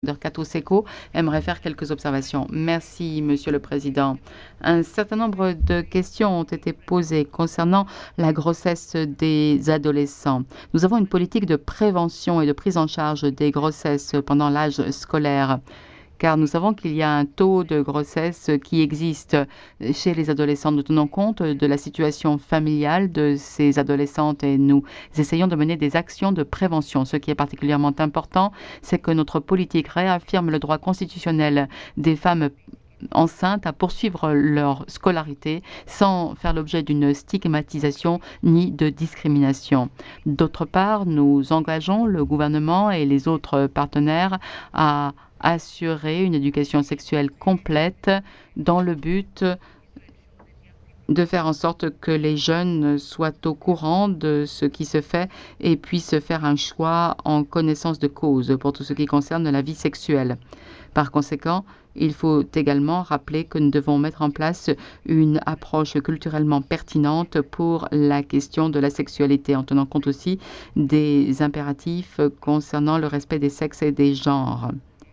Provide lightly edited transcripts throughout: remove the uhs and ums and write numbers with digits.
Kato Seko aimerait faire quelques observations. Merci, Monsieur le Président. Un certain nombre de questions ont été posées concernant la grossesse des adolescents. Nous avons une politique de prévention et de prise en charge des grossesses pendant l'âge scolaire, car nous savons qu'il y a un taux de grossesse qui existe chez les adolescents. Nous tenons compte de la situation familiale de ces adolescentes et nous essayons de mener des actions de prévention. Ce qui est particulièrement important, c'est que notre politique réaffirme le droit constitutionnel des femmes enceintes à poursuivre leur scolarité sans faire l'objet d'une stigmatisation ni de discrimination. D'autre part, nous engageons le gouvernement et les autres partenaires à assurer une éducation sexuelle complète dans le but de faire en sorte que les jeunes soient au courant de ce qui se fait et puissent faire un choix en connaissance de cause pour tout ce qui concerne la vie sexuelle. Par conséquent, il faut également rappeler que nous devons mettre en place une approche culturellement pertinente pour la question de la sexualité, en tenant compte aussi des impératifs concernant le respect des sexes et des genres.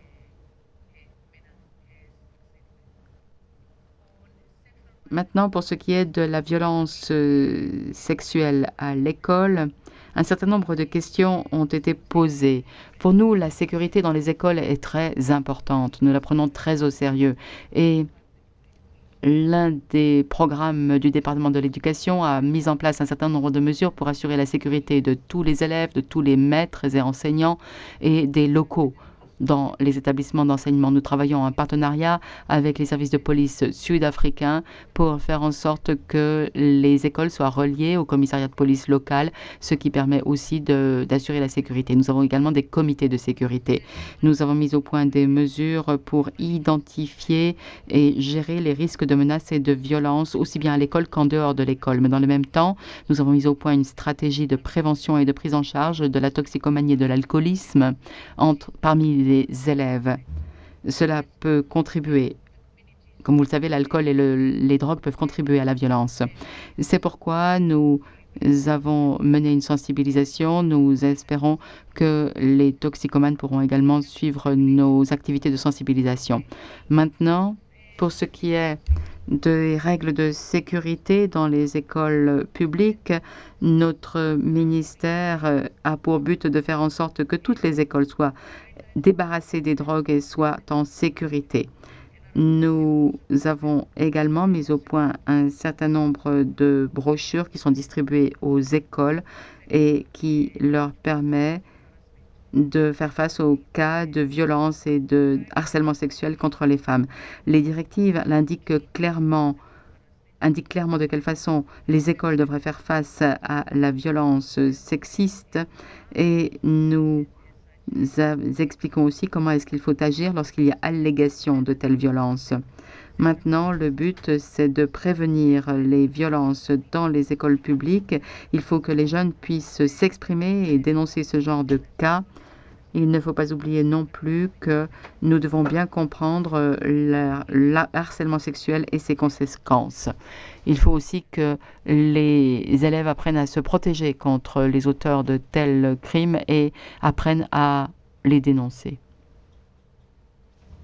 Maintenant, pour ce qui est de la violence sexuelle à l'école, un certain nombre de questions ont été posées. Pour nous, la sécurité dans les écoles est très importante. Nous la prenons très au sérieux. Et l'un des programmes du département de l'éducation a mis en place un certain nombre de mesures pour assurer la sécurité de tous les élèves, de tous les maîtres et enseignants et des locaux. Dans les établissements d'enseignement, nous travaillons en partenariat avec les services de police sud-africains pour faire en sorte que les écoles soient reliées au commissariat de police local, ce qui permet aussi d'assurer la sécurité. Nous avons également des comités de sécurité. Nous avons mis au point des mesures pour identifier et gérer les risques de menaces et de violences, aussi bien à l'école qu'en dehors de l'école. Mais dans le même temps, nous avons mis au point une stratégie de prévention et de prise en charge de la toxicomanie et de l'alcoolisme parmi les élèves. Cela peut contribuer. Comme vous le savez, l'alcool et les drogues peuvent contribuer à la violence. C'est pourquoi nous avons mené une sensibilisation. Nous espérons que les toxicomanes pourront également suivre nos activités de sensibilisation. Maintenant, pour ce qui est des règles de sécurité dans les écoles publiques, notre ministère a pour but de faire en sorte que toutes les écoles soient débarrassées des drogues et soient en sécurité. Nous avons également mis au point un certain nombre de brochures qui sont distribuées aux écoles et qui leur permet de faire face aux cas de violence et de harcèlement sexuel contre les femmes. Les directives indiquent clairement de quelle façon les écoles devraient faire face à la violence sexiste et nous expliquons aussi comment est-ce qu'il faut agir lorsqu'il y a allégation de telles violences. Maintenant, le but, c'est de prévenir les violences dans les écoles publiques. Il faut que les jeunes puissent s'exprimer et dénoncer ce genre de cas. Il ne faut pas oublier non plus que nous devons bien comprendre le harcèlement sexuel et ses conséquences. Il faut aussi que les élèves apprennent à se protéger contre les auteurs de tels crimes et apprennent à les dénoncer.